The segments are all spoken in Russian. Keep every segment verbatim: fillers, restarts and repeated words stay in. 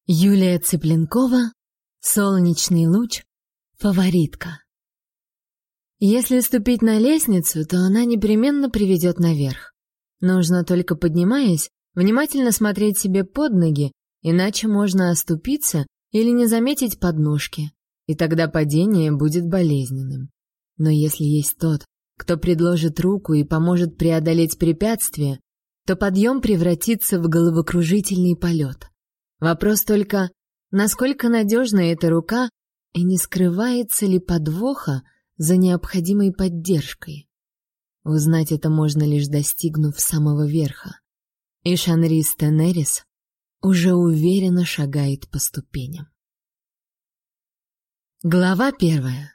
Юлия Цыпленкова, «Солнечный луч», фаворитка. Если ступить на лестницу, то она непременно приведет наверх. Нужно только, поднимаясь, внимательно смотреть себе под ноги, иначе можно оступиться или не заметить подножки, и тогда падение будет болезненным. Но если есть тот, кто предложит руку и поможет преодолеть препятствие, то подъем превратится в головокружительный полет. Вопрос только, насколько надежна эта рука и не скрывается ли подвоха за необходимой поддержкой. Узнать это можно лишь достигнув самого верха. И Шанрис Тенерис уже уверенно шагает по ступеням. Глава первая.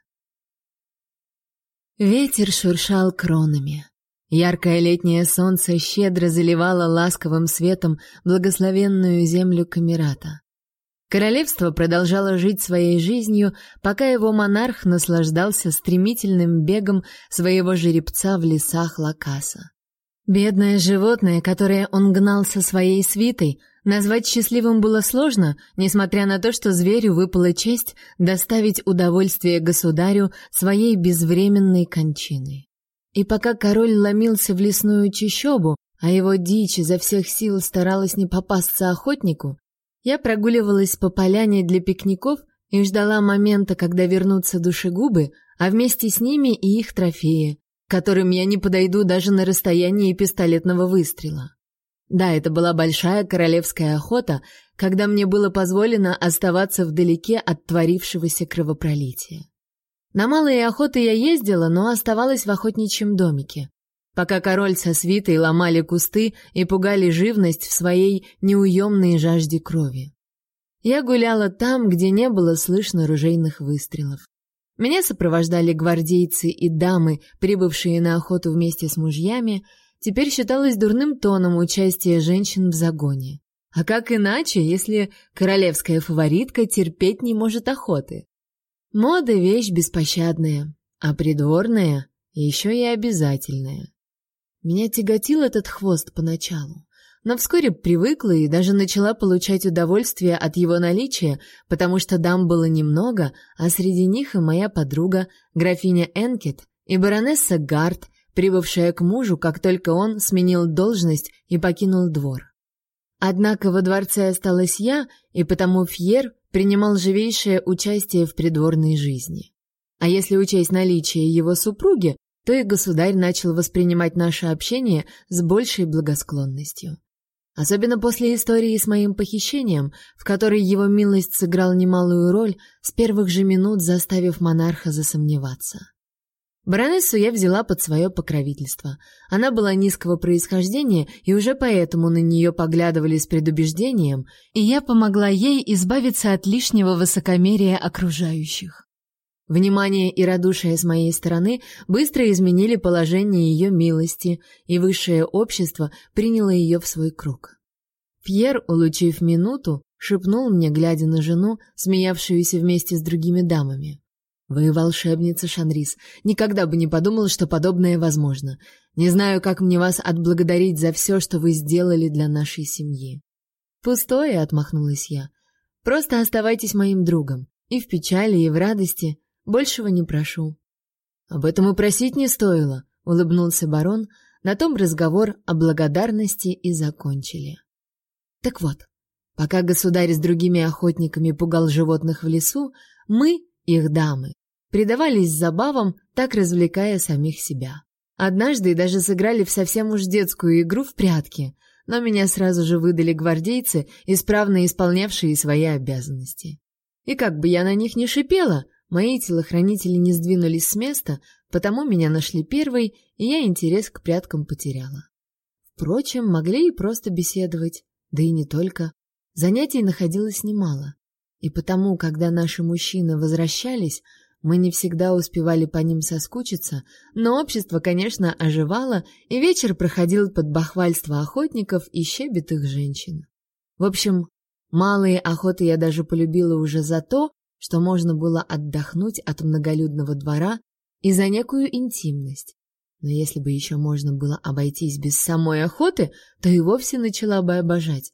Ветер шуршал кронами. Яркое летнее солнце щедро заливало ласковым светом благословенную землю Камерата. Королевство продолжало жить своей жизнью, пока его монарх наслаждался стремительным бегом своего жеребца в лесах Лакаса. Бедное животное, которое он гнал со своей свитой, назвать счастливым было сложно, несмотря на то, что зверю выпала честь доставить удовольствие государю своей безвременной кончиной. И пока король ломился в лесную чащобу, а его дичь изо всех сил старалась не попасться охотнику, я прогуливалась по поляне для пикников и ждала момента, когда вернутся душегубы, а вместе с ними и их трофеи, к которым я не подойду даже на расстоянии пистолетного выстрела. Да, это была большая королевская охота, когда мне было позволено оставаться вдалеке от творившегося кровопролития. На малые охоты я ездила, но оставалась в охотничьем домике, пока король со свитой ломали кусты и пугали живность в своей неуемной жажде крови. Я гуляла там, где не было слышно ружейных выстрелов. Меня сопровождали гвардейцы и дамы, прибывшие на охоту вместе с мужьями. Теперь считалось дурным тоном участие женщин в загоне. А как иначе, если королевская фаворитка терпеть не может охоты? Мода — вещь беспощадная, а придворная еще и обязательная. Меня тяготил этот хвост поначалу, но вскоре привыкла и даже начала получать удовольствие от его наличия, потому что дам было немного, а среди них и моя подруга, графиня Энкет, и баронесса Гарт, прибывшая к мужу, как только он сменил должность и покинул двор. Однако во дворце осталась я, и потому Фьер принимал живейшее участие в придворной жизни. А если учесть наличие его супруги, то и государь начал воспринимать наше общение с большей благосклонностью. Особенно после истории с моим похищением, в которой его милость сыграл немалую роль, с первых же минут заставив монарха засомневаться. Баронессу я взяла под свое покровительство. Она была низкого происхождения, и уже поэтому на нее поглядывали с предубеждением, и я помогла ей избавиться от лишнего высокомерия окружающих. Внимание и радушие с моей стороны быстро изменили положение ее милости, и высшее общество приняло ее в свой круг. Пьер, улучив минуту, шепнул мне, глядя на жену, смеявшуюся вместе с другими дамами: «Вы волшебница, Шанрис. Никогда бы не подумал, что подобное возможно. Не знаю, как мне вас отблагодарить за все, что вы сделали для нашей семьи». «Пустое», — отмахнулась я. «Просто оставайтесь моим другом. И в печали, и в радости. Большего не прошу». «Об этом и просить не стоило», — улыбнулся барон. На том разговор о благодарности и закончили. Так вот, пока государь с другими охотниками пугал животных в лесу, мы, их дамы, предавались забавам, так развлекая самих себя. Однажды даже сыграли в совсем уж детскую игру в прятки, но меня сразу же выдали гвардейцы, исправно исполнявшие свои обязанности. И как бы я на них ни шипела, мои телохранители не сдвинулись с места, потому меня нашли первой, и я интерес к пряткам потеряла. Впрочем, могли и просто беседовать, да и не только. Занятий находилось немало. И потому, когда наши мужчины возвращались, мы не всегда успевали по ним соскучиться, но общество, конечно, оживало, и вечер проходил под бахвальство охотников и щебет их женщин. В общем, малые охоты я даже полюбила уже за то, что можно было отдохнуть от многолюдного двора и за некую интимность. Но если бы еще можно было обойтись без самой охоты, то и вовсе начала бы обожать.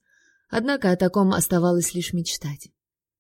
однако о таком оставалось лишь мечтать.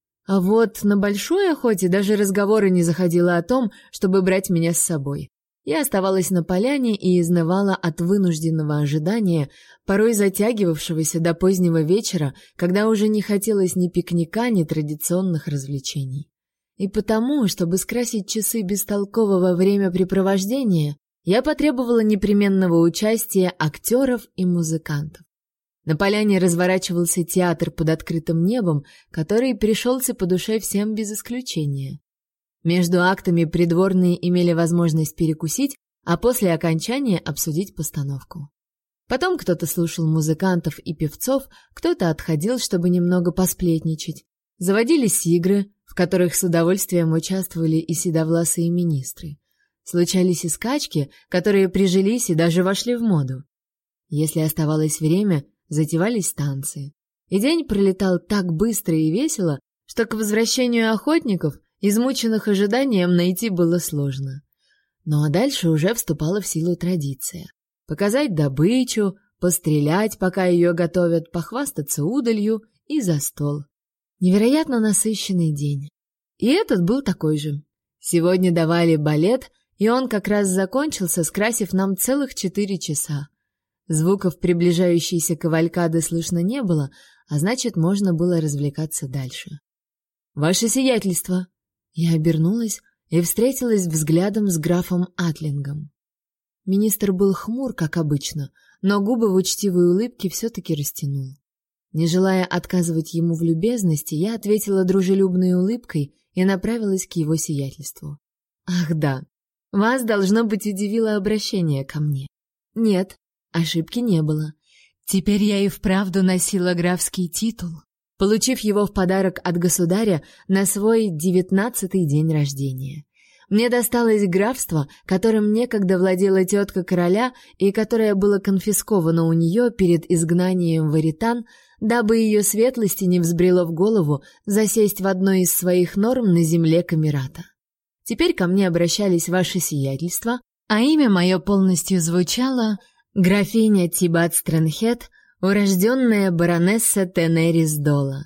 А вот на большой охоте даже разговора не заходило о том, чтобы брать меня с собой. Я оставалась на поляне и изнывала от вынужденного ожидания, порой затягивавшегося до позднего вечера, когда уже не хотелось ни пикника, ни традиционных развлечений. И потому, чтобы скрасить часы бестолкового времяпрепровождения, я потребовала непременного участия актеров и музыкантов. На поляне разворачивался театр под открытым небом, который пришелся по душе всем без исключения. Между актами придворные имели возможность перекусить, а после окончания обсудить постановку. Потом кто-то слушал музыкантов и певцов, кто-то отходил, чтобы немного посплетничать. Заводились игры, в которых с удовольствием участвовали и седовласые министры. Случались и скачки, которые прижились и даже вошли в моду. Если оставалось время, затевались танцы. И день пролетал так быстро и весело, что к возвращению охотников, измученных ожиданием, найти было сложно. Ну а дальше уже вступала в силу традиция. Показать добычу, пострелять, пока ее готовят, похвастаться удалью и за стол. Невероятно насыщенный день. И этот был такой же. Сегодня давали балет, и он как раз закончился, скрасив нам целых четыре часа. Звуков приближающейся кавалькады слышно не было, а значит, можно было развлекаться дальше. «Ваше сиятельство!» Я обернулась и встретилась взглядом с графом Атлингом. Министр был хмур, как обычно, но губы в учтивой улыбке все-таки растянул. Не желая отказывать ему в любезности, я ответила дружелюбной улыбкой и направилась к его сиятельству. «Ах да, вас, должно быть, удивило обращение ко мне. Нет, ошибки не было. Теперь я и вправду носила графский титул, получив его в подарок от государя на свой девятнадцатый день рождения. Мне досталось графство, которым некогда владела тетка короля и которое было конфисковано у нее перед изгнанием в Аритан, дабы ее светлости не взбрело в голову засесть в одной из своих норм на земле Камерата. Теперь ко мне обращались ваше сиятельство, а имя мое полностью звучало графиня Тибат Стрэнхед, урожденная баронесса Тенерис Дола.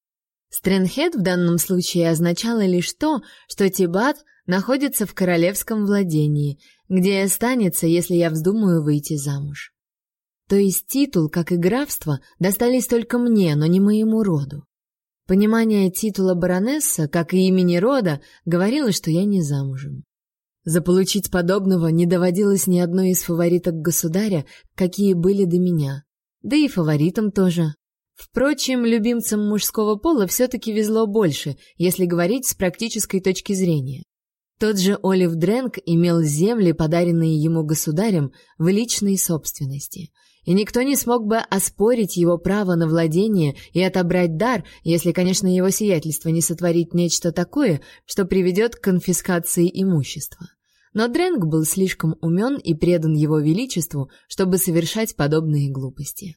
Стрэнхед в данном случае означало лишь то, что Тибат находится в королевском владении, где и останется, если я вздумаю выйти замуж. То есть титул, как и графство, достались только мне, но не моему роду. Понимание титула баронесса, как и имени рода, говорило, что я не замужем. Заполучить подобного не доводилось ни одной из фавориток государя, какие были до меня. Да и фаворитам тоже. Впрочем, любимцам мужского пола все-таки везло больше, если говорить с практической точки зрения. Тот же Олив Дрэнк имел земли, подаренные ему государем, в личной собственности. И никто не смог бы оспорить его право на владение и отобрать дар, если, конечно, его сиятельство не сотворит нечто такое, что приведет к конфискации имущества. Но Дрэнк был слишком умен и предан его величеству, чтобы совершать подобные глупости.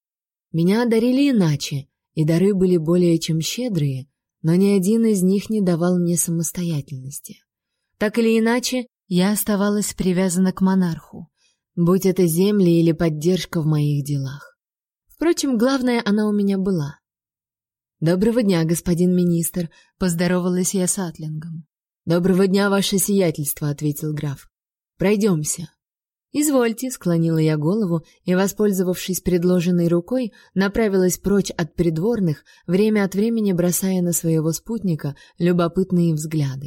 Меня одарили иначе, и дары были более чем щедрые, но ни один из них не давал мне самостоятельности. Так или иначе, я оставалась привязана к монарху, будь это земли или поддержка в моих делах. Впрочем, главное, она у меня была. «Доброго дня, господин министр», — поздоровалась я с Атлингом. «Доброго дня, ваше сиятельство», — ответил граф. «Пройдемся». «Извольте», — склонила я голову и, воспользовавшись предложенной рукой, направилась прочь от придворных, время от времени бросая на своего спутника любопытные взгляды.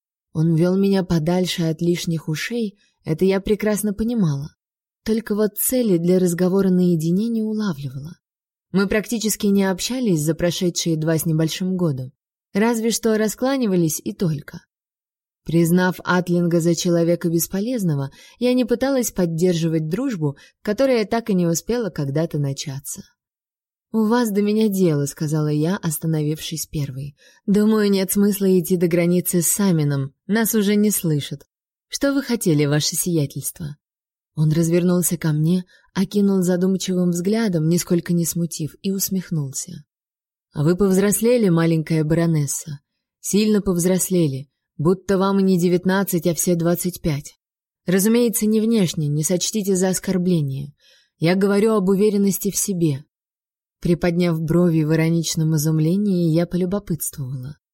Он вел меня подальше от лишних ушей, это я прекрасно понимала. Только вот цели для разговора наедине не улавливала. Мы практически не общались за прошедшие два с небольшим года. Разве что раскланивались и только. Признав Атлинга за человека бесполезного, я не пыталась поддерживать дружбу, которая так и не успела когда-то начаться. «У вас до меня дело», — сказала я, остановившись первой. «Думаю, нет смысла идти до границы с Самином, нас уже не слышат. Что вы хотели, ваше сиятельство?» Он развернулся ко мне, окинул задумчивым взглядом, нисколько не смутив, и усмехнулся. «А вы повзрослели, маленькая баронесса, сильно повзрослели, будто вам и не девятнадцать, а все двадцать пять. Разумеется, не внешне, не сочтите за оскорбление. Я говорю об уверенности в себе. Приподняв брови в ироничном изумлении, я полюбопытствовала.